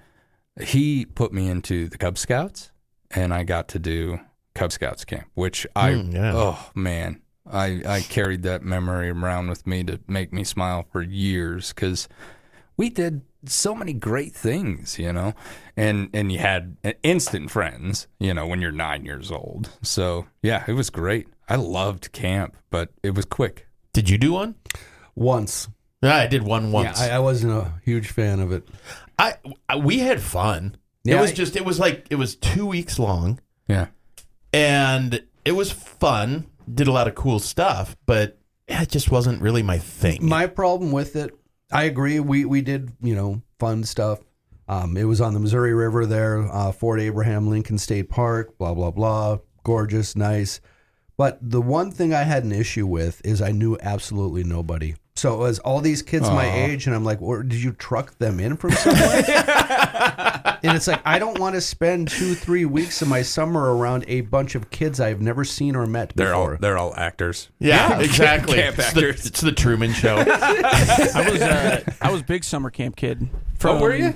he put me into the Cub Scouts, and I got to do Cub Scouts camp, which I,
Mm, yeah.
oh, man. I, I carried that memory around with me to make me smile for years, because we did so many great things, you know, and and you had instant friends, you know, when you're nine years old. So yeah, it was great. I loved camp, but it was quick.
Did you do one?
Once.
Yeah, I did one once.
Yeah, I, I wasn't a huge fan of it.
I, I we had fun.
Yeah,
it was
I-
just it was like it was two weeks long,
Yeah.
and it was fun. Did a lot of cool stuff, but it just wasn't really my thing.
My problem with it, I agree. We we did, you know, fun stuff. Um, it was on the Missouri River there, uh, Fort Abraham, Lincoln State Park, blah, blah, blah. Gorgeous, nice. But the one thing I had an issue with is I knew absolutely nobody. So it was all these kids
Aww.
my age, and I'm like, well, did you truck them in from somewhere? And it's like, I don't want to spend two, three weeks of my summer around a bunch of kids I've never seen or met before.
They're all they're all actors.
Yeah, exactly.
Camp
It's the,
actors.
it's the Truman Show.
I was uh, I was a big summer camp kid.
What were you?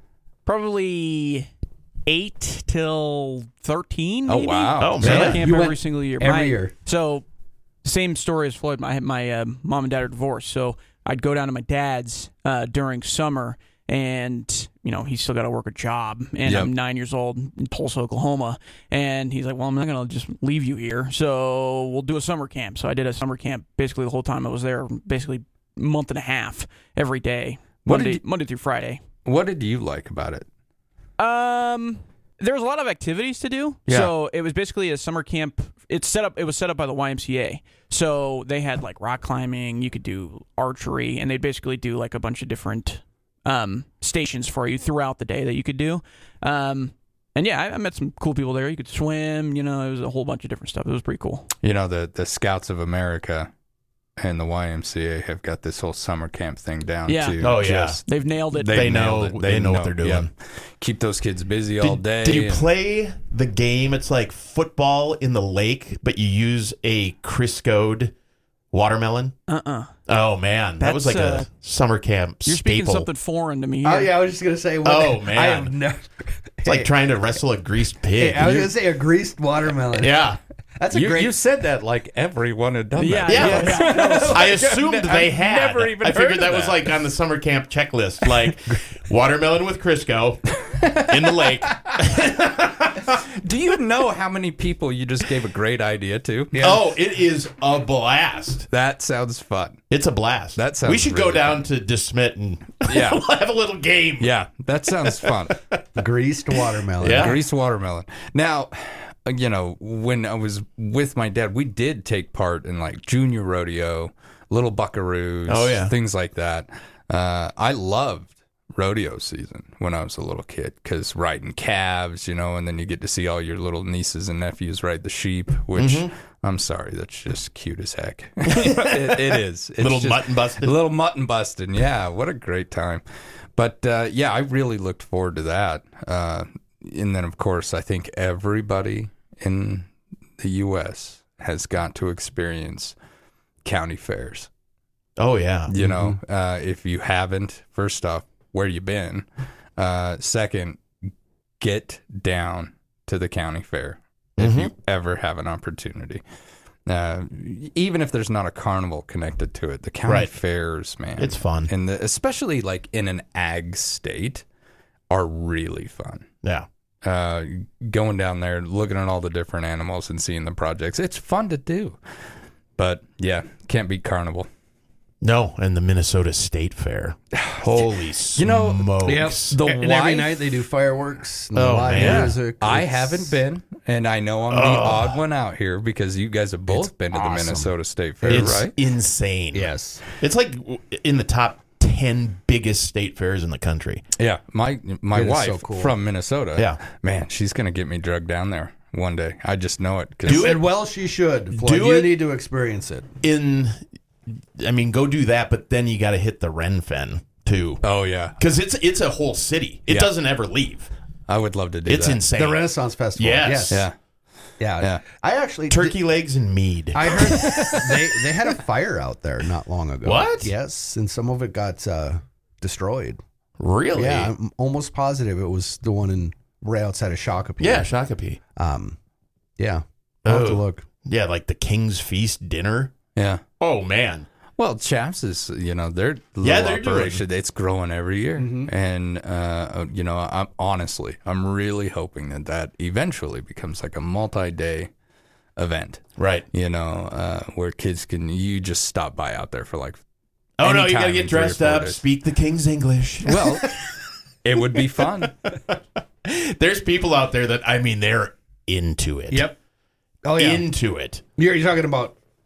Probably eight till thirteen.
Oh,
maybe?
wow.
Oh,
Summer
man.
camp
You
every
went
single year.
every
My-
year.
So same story as Floyd. My my uh, mom and dad are divorced, so I'd go down to my dad's uh, during summer, and you know he's still got to work a job, and
Yep.
I'm nine years old in Tulsa, Oklahoma, and he's like, "Well, I'm not gonna just leave you here, so we'll do a summer camp." So I did a summer camp basically the whole time I was there, basically a month and a half every day,
What did
Monday
you-
Monday through Friday.
What did you like about it?
Um, there was a lot of activities to do.
Yeah.
So it was basically a summer camp. It's set up. It was set up by the Y M C A. So they had like rock climbing. You could do archery, and they'd basically do like a bunch of different um, stations for you throughout the day that you could do. Um, and yeah, I, I met some cool people there. You could swim. You know, it was a whole bunch of different stuff. It was pretty cool.
You know, the the Scouts of America and the Y M C A have got this whole summer camp thing down.
Yeah.
too.
Oh, yeah.
Just-
They've nailed it.
They,
They
nailed
know-
it.
they know what they're doing.
yeah. Keep those kids busy all
Did,
day.
did you
and-
play the game? It's like football in the lake, but you use a Crisco'd watermelon.
Uh-uh.
Oh, man. That was like
That's, uh,
a summer camp
You're speaking
staple.
something foreign to me.
Oh,
here.
yeah, I was just going to say. What,
Oh, man.
I have never.
It's like trying to wrestle a greased pig.
Hey, I was going to say a greased watermelon.
Yeah.
That's a
you,
great.
you said that like everyone had done
Yeah,
that.
yeah, yeah.
I assumed they
I've
had.
never even
I figured
heard
that,
of
was
that.
like on the summer camp checklist, like watermelon with Crisco in the lake.
Do you know how many people you just gave a great idea to?
Oh, it is a blast.
That sounds fun.
It's a blast.
That sounds
We should go
really
down to DeSmit and
Yeah.
we'll have a little game.
Yeah, that sounds fun.
Greased watermelon.
Yeah.
Greased watermelon. Now, uh, you know, when I was with my dad, we did take part in like junior rodeo, little buckaroos,
Oh, yeah.
things like that. Uh, I loved rodeo season when I was a little kid because riding calves, you know, and then you get to see all your little nieces and nephews ride the sheep, which
Mhm.
I'm sorry, that's just cute as heck. it, it is. It's
Little
just-
mutton busting.
Little mutton busting. Yeah, what a great time. But uh, yeah, I really looked forward to that. Uh, and then, of course, I think everybody in the U S has got to experience county fairs.
Oh, yeah.
You know, uh, if you haven't, first off, where you been? Uh, second, get down to the county fair if
Mhm.
you ever have an opportunity. Uh, even if there's not a carnival connected to it, the county
Right.
fairs, man,
It's fun.
and the, especially like in an ag state, are really fun.
Yeah.
Uh, going down there, looking at all the different animals and seeing the projects, it's fun to do. But yeah, can't beat carnival.
No, and the Minnesota State Fair. Holy
You know,
smokes.
Yep.
The
and every
wife-
night they do fireworks. And
Oh,
live
man.
music.
I
It's-
haven't been, and I know I'm the
Oh.
odd one out here because you guys have both
It's
been to the
awesome.
Minnesota State Fair,
It's
right?
insane.
Yes.
It's like in the top ten biggest state fairs in the country.
Yeah, my my
It is
wife
so cool.
from Minnesota.
Yeah.
man, she's gonna get me drugged down there one day. I just know it. 'cause-
Do it.
And well, she should. Floyd,
Do
you
it.
need to experience it.
In, I mean, go do that, but then you got to hit the Renfen too,
Oh yeah,
because it's it's a whole city. It
Yeah.
doesn't ever leave.
I would love to do
It's
that.
insane.
The Renaissance Festival.
Yes.
Yes.
Yeah,
Yeah.
Yeah.
I actually
Turkey legs and mead.
I heard they they had a fire out there not long ago.
What?
Yes, and some of it got uh, destroyed.
Really?
Yeah, I'm almost positive it was the one in right outside of Shakopee.
Yeah, Shakopee.
Um, yeah. I'll have to
Oh.
look.
Yeah, like the King's Feast dinner.
yeah.
Oh man.
Well, Chaps is, you know, their little
Yeah, they're
operation, it's growing every year.
Mhm.
And, uh, you know, I'm, honestly, I'm really hoping that that eventually becomes like a multi-day event,
Right.
you know, uh, where kids can, you just stop by out there for like,
Oh no, you
anytime
got to
in
get
three or
dressed
four
up,
days.
speak the King's English.
Well, it would be fun.
There's people out there that I mean they're into it.
Yep. Oh yeah.
Into it.
You're, you're talking about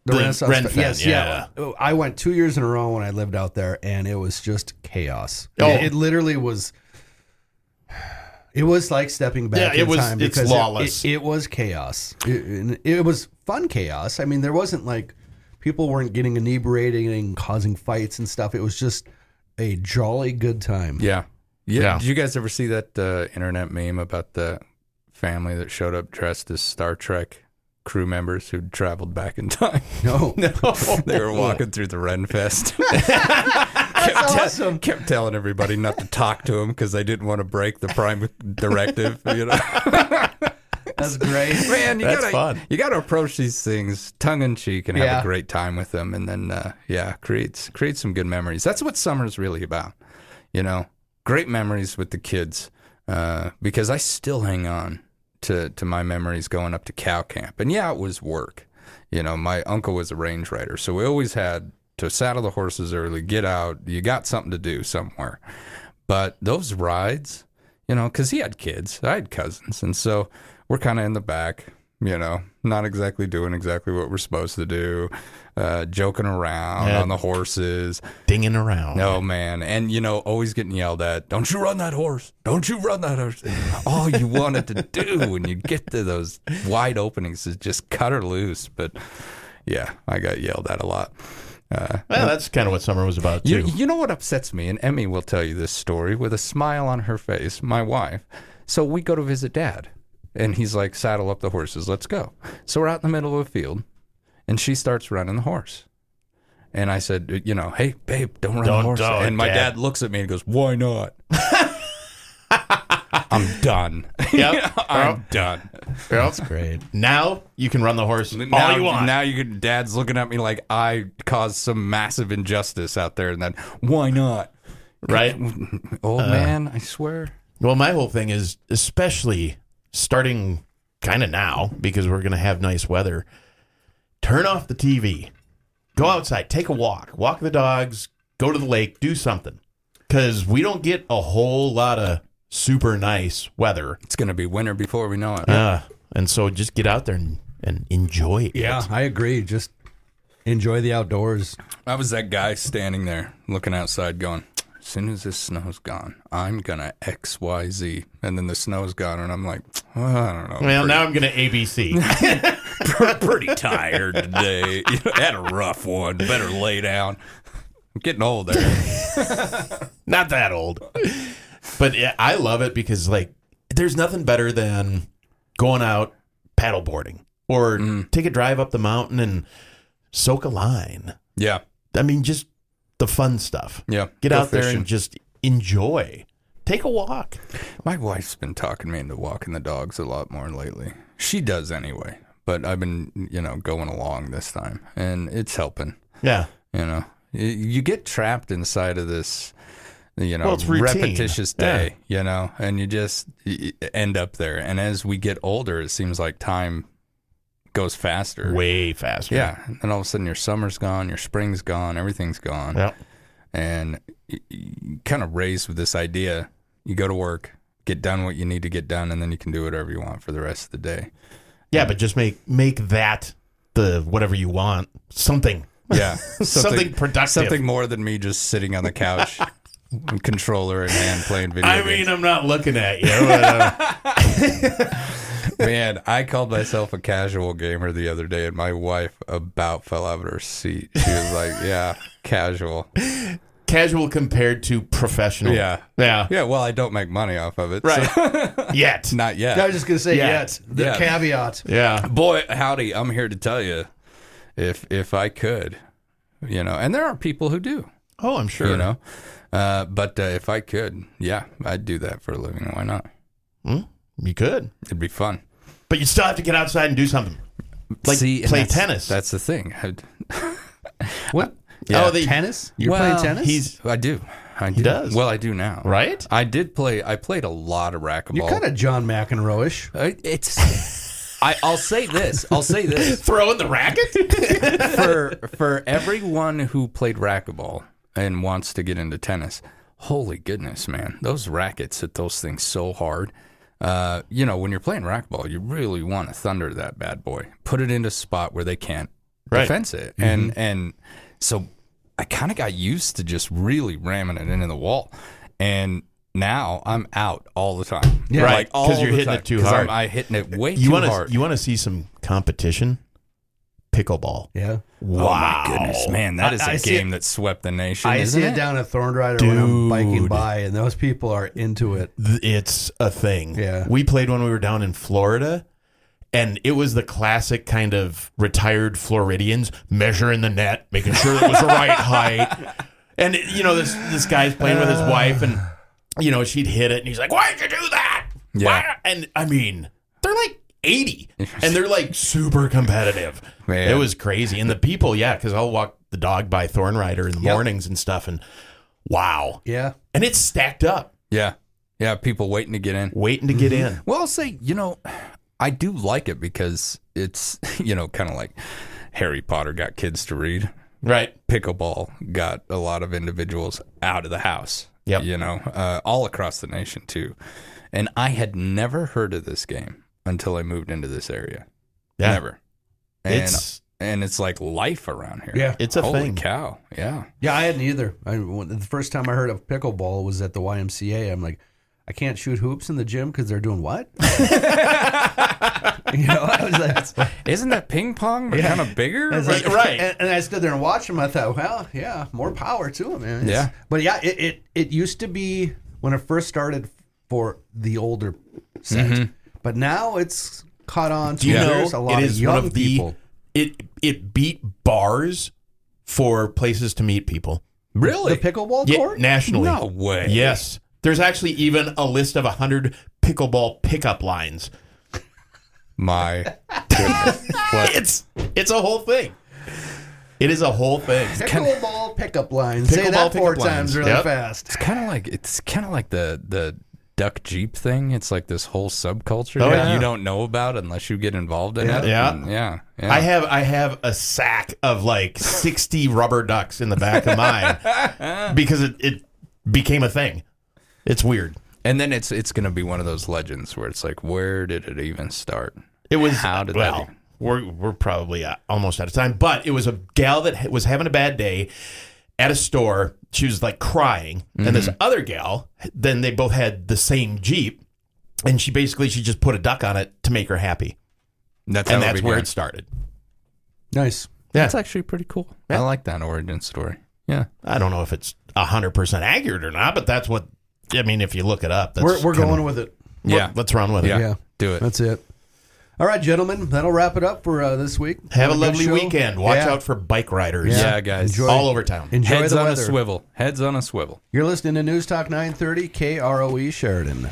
The,
The
Renaissance
Ren
Fe-
Fen,
yes,
yeah.
yeah. I went two years in a row when I lived out there, and it was just chaos.
Oh.
It, it literally was. It was like stepping back
Yeah, it
in
was-
time
it's
because it-
lawless.
It, it was chaos. It, it was fun chaos. I mean, there wasn't like people weren't getting inebriated and causing fights and stuff. It was just a jolly good time.
Yeah. Yeah.
Yeah.
Did you guys ever see that uh, internet meme about the family that showed up dressed as Star Trek crew members who'd traveled back in time?
No.
No. They were walking through the Renfest.
That's
kept,
awesome.
kept telling everybody not to talk to them because they didn't want to break the prime directive. You know,
that's great,
man. You
That's
gotta,
fun.
You got to approach these things tongue in cheek and have
Yeah.
a great time with them, and then uh, yeah, create create some good memories. That's what summer's really about. You know, great memories with the kids uh, because I still hang on to to my memories going up to cow camp, and yeah, it was work. You know, my uncle was a range rider, so we always had to saddle the horses early, get out. You got something to do somewhere. But those rides, you know, because he had kids, I had cousins, and so we're kind of in the back, you know, not exactly doing exactly what we're supposed to do, uh, joking around
Yeah.
on the horses.
Dinging around.
No, man. And, you know, always getting yelled at, don't you run that horse. Don't you run that horse. All you wanted to do when you get to those wide openings is just cut her loose. But, yeah, I got yelled at a lot. Uh,
Well, that's kind of what summer was about,
you,
too.
you know what upsets me? And Emmy will tell you this story with a smile on her face, my wife. So we go to visit Dad. And he's like, saddle up the horses, let's go. So we're out in the middle of a field, and she starts running the horse. And I said, you know, hey, babe, don't run
Don't
the horse.
do it,
And my
Dad.
dad looks at me and goes, why not? I'm done.
Yep.
I'm done.
That's great. Now you can run the horse all
Now,
you want.
now you can, Dad's looking at me like I caused some massive injustice out there, and then why not?
Right?
Old
Uh,
man, I swear.
Well, my whole thing is, especially starting kind of now, because we're going to have nice weather, turn off the T V. Go outside. Take a walk. Walk the dogs. Go to the lake. Do something. Because we don't get a whole lot of super nice weather.
It's going to be winter before we know it.
Uh, and so just get out there and, and enjoy it.
Yeah, I agree. Just enjoy the outdoors.
I was that guy standing there looking outside going, as soon as this snow's gone, I'm going to X Y Z. And then the snow's gone, and I'm like, well, I don't know.
Well,
pretty,
now I'm going to A B C.
pretty tired today. You know, had a rough one. Better lay down. I'm getting old there.
Not that old. But yeah, I love it because, like, there's nothing better than going out paddleboarding or
Mm.
take a drive up the mountain and soak a line.
Yeah.
I mean, just the fun stuff.
Yeah.
Get
Go
out there
fishing.
and just enjoy. Take a walk.
My wife's been talking me into walking the dogs a lot more lately. She does anyway, but I've been, you know, going along this time, and it's helping.
Yeah.
You know, you, you get trapped inside of this, you know,
Well, it's routine.
repetitious day, you know, and you just you end up there. And as we get older, it seems like time goes faster.
Way faster.
Yeah. And then all of a sudden your summer's gone, your spring's gone, everything's gone.
Yeah.
And you, you kind of raised with this idea, you go to work, get done what you need to get done, and then you can do whatever you want for the rest of the day.
Yeah, but just make make that the whatever you want something.
Yeah.
something, productive.
Something more than me just sitting on the couch, controller in hand, playing video
I
games.
mean, I'm not looking at you. But, uh,
Man, I called myself a casual gamer the other day, and my wife about fell out of her seat. She was like, yeah, casual.
casual compared to professional.
Yeah.
Yeah.
Yeah, well, I don't make money off of it.
Right.
so-
Yet.
Not yet.
I was just going to say
Yeah.
yet. The
Yeah.
caveat.
Yeah.
Boy, howdy, I'm here to tell you, if if I could, you know, and there are people who do.
Oh, I'm sure.
You know, uh, but uh, if I could, yeah, I'd do that for a living. Why not?
Hmm? You could.
It'd be fun.
But you still have to get outside and do something. Like
See, and
play
that's-
tennis.
That's the thing. I'd-
What?
Yeah.
Oh, the tennis? You're
Well,
playing tennis?
He's. I do. I do.
He does.
Well, I do now.
Right?
I did play. I played a lot of racquetball.
You're kind of John McEnroe-ish.
Uh, It's. I, I'll say this. I'll say this.
Throwing the racket?
for for everyone who played racquetball and wants to get into tennis, holy goodness, man, those rackets hit those things so hard. Uh, you know, when you're playing racquetball, you really want to thunder that bad boy. Put it into a spot where they can't
Right.
defense it.
Mhm.
And and so I kind of got used to just really ramming it into the wall. And now I'm out all the time.
Yeah.
Like
Right,
all
'cause you're
the
hitting
time,
it too
'cause
hard.
I'm I hitting it way
you
too
wanna,
hard.
You want to see some competition? Pickleball.
Yeah.
Wow.
Oh my goodness, man, that is a
I- I see
game
it-
that swept the nation.
I
isn't
see
it
it down at Thornrider when I'm biking
Dude.
by, and those people are into it.
Th- It's a thing.
Yeah.
We played when we were down in Florida, and it was the classic kind of retired Floridians measuring the net, making sure it was the right height. And, you know, this this guy's playing with his wife, and, you know, she'd hit it, and he's like, why'd you do that?
Yeah.
Why? And, I mean, they're like eighty, and they're like super competitive.
Man.
It was crazy. And the people, yeah, because I'll walk the dog by Thornrider in the
Yep.
mornings and stuff, and wow.
Yeah.
And it's stacked up.
Yeah. Yeah, people waiting to get in.
Waiting to get in.
Well, I'll say, you know, I do like it because it's, you know, kind of like Harry Potter got kids to read.
Right.
Pickleball got a lot of individuals out of the house.
Yep.
You know, uh, all across the nation, too. And I had never heard of this game until I moved into this area.
Yeah.
Never. And,
It's-
and it's like life around here.
Yeah.
It's a
Holy
thing.
cow. Yeah.
Yeah, I hadn't either. I, when, the first time I heard of pickleball was at the Y M C A. I'm like, I can't shoot hoops in the gym because they're doing what? you know, I was like,
Isn't that ping pong, but
Yeah.
kind of bigger?
I was like,
Right.
And, and I stood there and watched them. I thought, well, yeah, more power to them, man. It's-
Yeah.
But yeah, it, it, it used to be when it first started for the older set.
Mhm.
But now it's caught on to
Do you know
there's a lot
it
of
is
young
one of the
people.
it it beat bars for places to meet people.
Really?
The pickleball
Yeah,
court?
nationally.
No way.
Yes. There's actually even a list of a hundred pickleball pickup lines.
My goodness. What?
It's it's a whole thing. It is a whole thing.
Pickleball pickup lines. Say
Pickleball
that four
pickup
times
lines.
really
Yep.
fast.
It's kind of like it's kind of like the the duck jeep thing. It's like this whole subculture
Oh,
that
yeah.
you don't know about unless you get involved in
Yeah.
it.
Yeah.
And yeah, yeah.
I have I have a sack of like sixty rubber ducks in the back of mine because it, it became a thing. It's weird.
And then it's it's going to be one of those legends where it's like, where did it even start?
It was
How did
well.
that even-
We're we're probably uh, almost out of time, but it was a gal that ha- was having a bad day at a store. She was like crying, and this other gal. Then they both had the same Jeep, and she basically she just put a duck on it to make her happy,
That's
and
how it
that's where
began.
it started.
Nice.
Yeah,
That's actually pretty cool. I like that origin story. Yeah.
I don't know if it's a hundred percent accurate or not, but that's what I mean. If you look it up, that's
We're, we're
kinda-
going with it.
we're-
Yeah.
let's run with it.
Yeah.
Yeah.
Do it.
That's it. All right, gentlemen, that'll wrap it up for uh, this week.
Have a
What good
lovely
show.
weekend. Watch
Yeah.
out for bike riders.
Yeah, guys.
Enjoy-
all over town.
Enjoy
Heads
the
on
weather.
a swivel. Heads on a swivel.
You're listening to News Talk nine thirty K R O E Sheridan.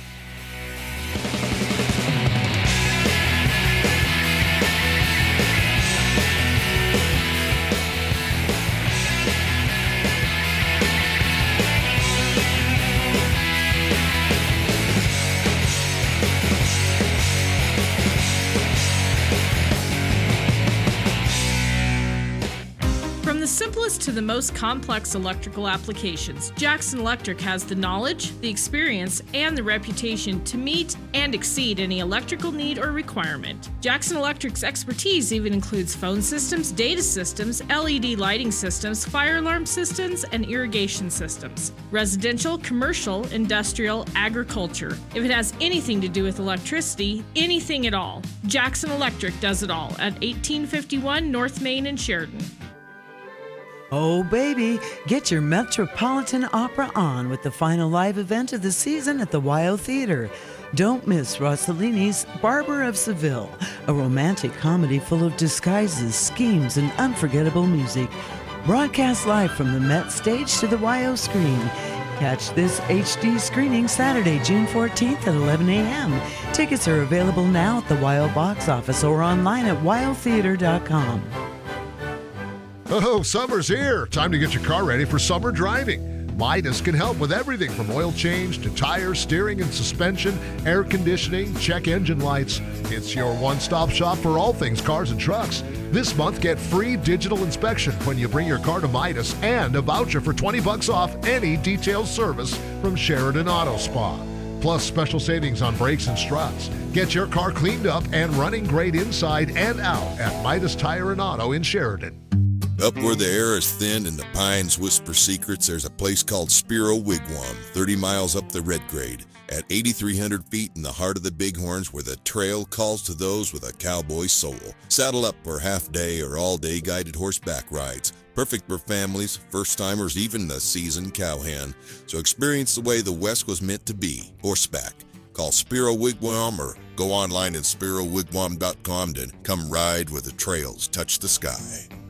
From the simplest to the most complex electrical applications, Jackson Electric has the knowledge, the experience, and the reputation to meet and exceed any electrical need or requirement. Jackson Electric's expertise even includes phone systems, data systems, L E D lighting systems, fire alarm systems, and irrigation systems. Residential, commercial, industrial, agriculture. If it has anything to do with electricity, anything at all, Jackson Electric does it all at eighteen fifty-one North Main in Sheridan.
Oh, baby, get your Metropolitan Opera on with the final live event of the season at the Y O Theater. Don't miss Rossellini's Barber of Seville, a romantic comedy full of disguises, schemes, and unforgettable music. Broadcast live from the Met stage to the Y O screen. Catch this H D screening Saturday, June fourteenth at eleven a.m. Tickets are available now at the Y O box office or online at y o theater dot com.
Oh, summer's here. Time to get your car ready for summer driving. Midas can help with everything from oil change to tires, steering and suspension, air conditioning, check engine lights. It's your one-stop shop for all things cars and trucks. This month, get free digital inspection when you bring your car to Midas and a voucher for twenty bucks off any detailed service from Sheridan Auto Spa. plus special savings on brakes and struts. Get your car cleaned up and running great inside and out at Midas Tire and Auto in Sheridan.
Up where the air is thin and the pines whisper secrets, there's a place called Spiro Wigwam, thirty miles up the Red Grade, at eighty-three hundred feet in the heart of the Bighorns, where the trail calls to those with a cowboy soul. Saddle up for half-day or all-day guided horseback rides. Perfect for families, first-timers, even the seasoned cowhand. So experience the way the West was meant to be, horseback. Call Spiro Wigwam or go online at spiro wigwam dot com to come ride where the trails touch the sky.